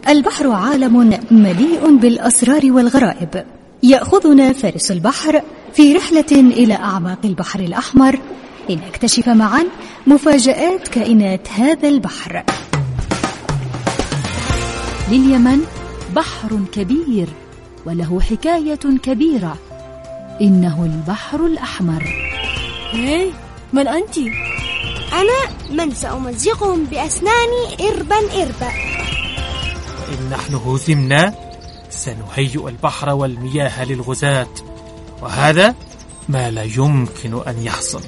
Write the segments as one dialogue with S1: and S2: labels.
S1: البحر عالم مليء بالأسرار والغرائب. يأخذنا فارس البحر في رحلة إلى أعماق البحر الأحمر لنكتشف معا مفاجآت كائنات هذا البحر.
S2: لليمن بحر كبير وله حكاية كبيرة، إنه البحر الأحمر.
S3: من أنت؟
S4: أنا من سأمزقهم بأسناني إربا إربا.
S5: إن نحن هزمنا سنهيئ البحر والمياه للغزاة، وهذا ما لا يمكن أن يحصل.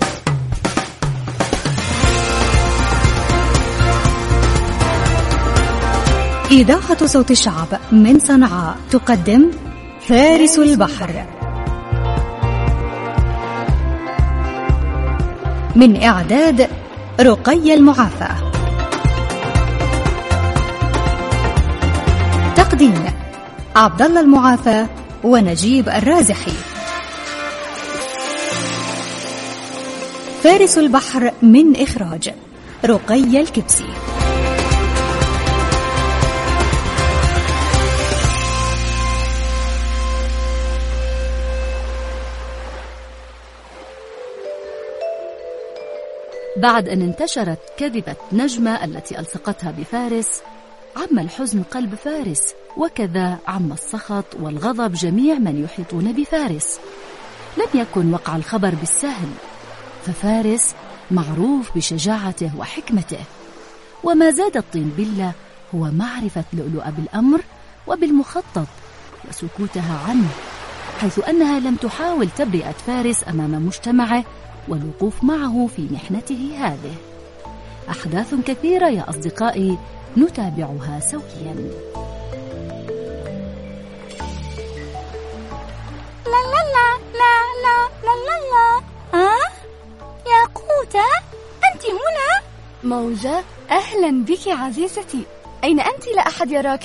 S1: إذاعة صوت الشعب من صنعاء تقدم فارس البحر، من إعداد رقية المعافى، تقديم عبد الله المعافى ونجيب الرازحي. فارس البحر من إخراج رقية الكبسي.
S2: بعد أن انتشرت كذبة نجمة التي ألصقتها بفارس، عم الحزن قلب فارس، وكذا عم السخط والغضب جميع من يحيطون بفارس. لم يكن وقع الخبر بالسهل، ففارس معروف بشجاعته وحكمته، وما زاد الطين بلة هو معرفة لؤلؤة بالأمر وبالمخطط وسكوتها عنه، حيث أنها لم تحاول تبرئة فارس أمام مجتمعه والوقوف معه في محنته هذه. أحداث كثيرة يا أصدقائي نتابعها سويا.
S4: لا لا لا لا لا لا لا لا. ها؟ ياقوتة، أنت هنا؟
S3: موجة، أهلا بك عزيزتي. أين أنت؟ لا أحد يراك.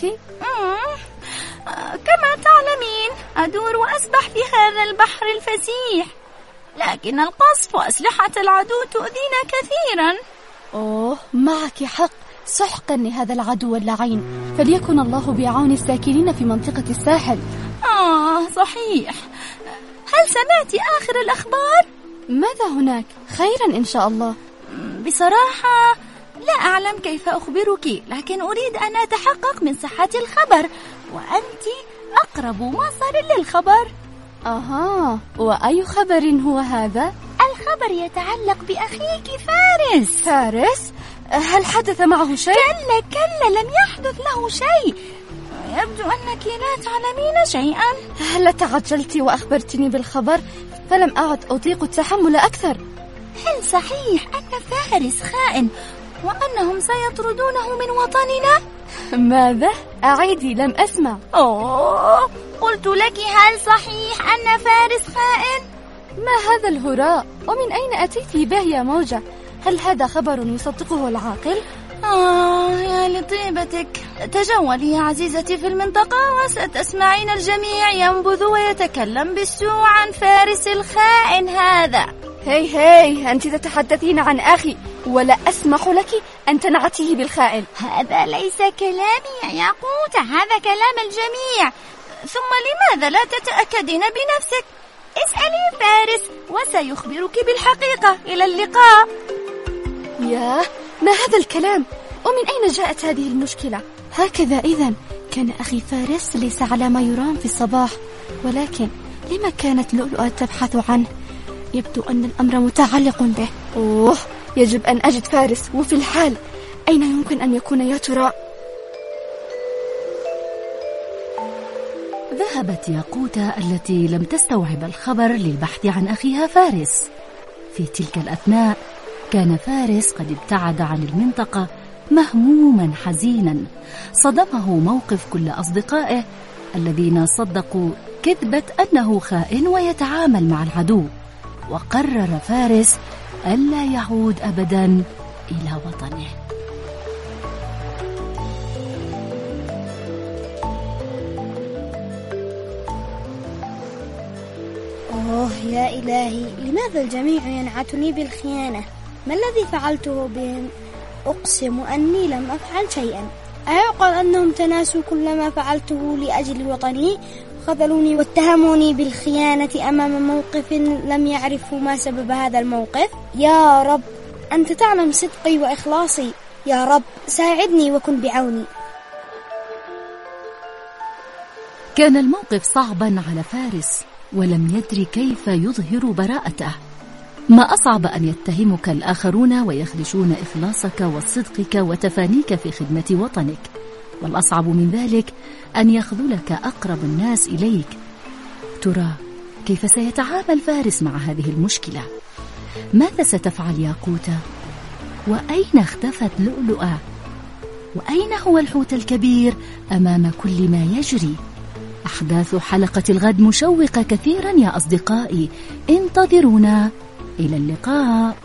S4: كما تعلمين أدور وأسبح في هذا البحر الفسيح، لكن القصف وأسلحة العدو تؤذينا كثيرا.
S3: أوه، معك حق، سحقا لهذا العدو اللعين، فليكن الله بعون الساكنين في منطقة الساحل.
S4: صحيح. هل سمعت آخر الأخبار؟
S3: ماذا هناك؟ خيرا إن شاء الله.
S4: بصراحة لا أعلم كيف أخبرك، لكن أريد أن أتحقق من صحة الخبر، وأنت أقرب مصدر للخبر.
S3: وأي خبر هو هذا؟
S4: الخبر يتعلق بأخيك فارس.
S3: فارس؟ هل حدث معه شيء؟
S4: كلا لم يحدث له شيء. يبدو أنك لا تعلمين شيئا.
S3: هل تعجلت وأخبرتني بالخبر؟ فلم أعد أطيق التحمل أكثر.
S4: هل صحيح أن فارس خائن وأنهم سيطردونه من وطننا؟
S3: ماذا؟ أعيدي، لم أسمع.
S4: قلت لك هل صحيح أن فارس خائن؟
S3: ما هذا الهراء؟ ومن أين أتيتي به يا موجة؟ هل هذا خبر يصدقه العاقل؟
S4: يا لطيبتك، تجولي يا عزيزتي في المنطقة وستسمعين الجميع ينبذ ويتكلم بالسوء عن فارس الخائن هذا.
S3: هي أنت تتحدثين عن أخي، ولا أسمح لك أن تنعتيه بالخائن.
S4: هذا ليس كلامي يا ياقوتة، هذا كلام الجميع. ثم لماذا لا تتأكدين بنفسك؟ اسألي فارس وسيخبرك بالحقيقة. إلى اللقاء.
S3: ما هذا الكلام؟ ومن أين جاءت هذه المشكلة؟ هكذا إذن كان أخي فارس ليس على ما يرام في الصباح، ولكن لما كانت لؤلؤة تبحث عنه؟ يبدو أن الأمر متعلق به. يجب أن أجد فارس، وفي الحال أين يمكن أن يكون يا ترى؟
S2: ذهبت ياقوتة التي لم تستوعب الخبر للبحث عن أخيها فارس. في تلك الأثناء كان فارس قد ابتعد عن المنطقة مهموما حزينا. صدمه موقف كل أصدقائه الذين صدقوا كذبة أنه خائن ويتعامل مع العدو، وقرر فارس ألا يعود أبدا إلى وطنه.
S4: يا إلهي، لماذا الجميع ينعتني بالخيانة؟ ما الذي فعلته بهم؟ أقسم أني لم أفعل شيئا.
S6: أيعقل أنهم تناسوا كل ما فعلته لأجل وطني، خذلوني واتهموني بالخيانة أمام موقف لم يعرفوا ما سبب هذا الموقف؟ يا رب أنت تعلم صدقي وإخلاصي، يا رب ساعدني وكن بعوني.
S2: كان الموقف صعبا على فارس، ولم يدري كيف يظهر براءته. ما أصعب أن يتهمك الآخرون ويخدشون إخلاصك وصدقك وتفانيك في خدمة وطنك، والأصعب من ذلك أن يخذلك أقرب الناس إليك. ترى كيف سيتعامل فارس مع هذه المشكلة؟ ماذا ستفعل ياقوتة؟ وأين اختفت لؤلؤة؟ وأين هو الحوت الكبير أمام كل ما يجري؟ أحداث حلقة الغد مشوقة كثيرا يا أصدقائي، انتظرونا. إلى اللقاء.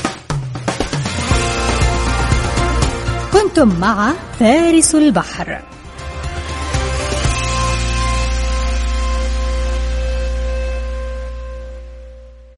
S1: كنتم مع فارس البحر.